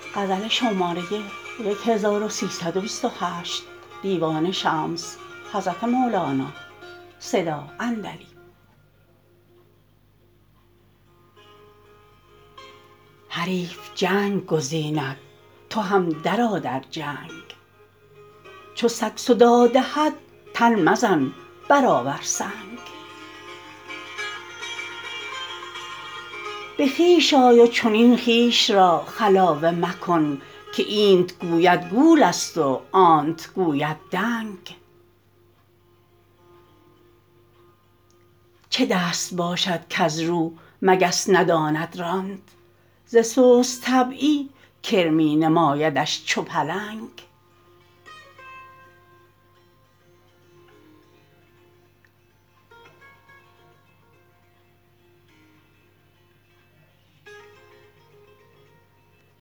غزل شماره 1328 دیوان شمس حضرت مولانا صدا اندری. حریف جنگ گزیند تو هم درآ در جنگ، چو سگ صداع دهد تن مزن برآور سنگ. به خویش آی و چنین خویش را خلاوه مکن که اینت گوید گول است و آنت گوید دنگ. چه دست باشد کز رو مگس نداند راند، ز سست طبعی کرمی نمایدش چو پلنگ.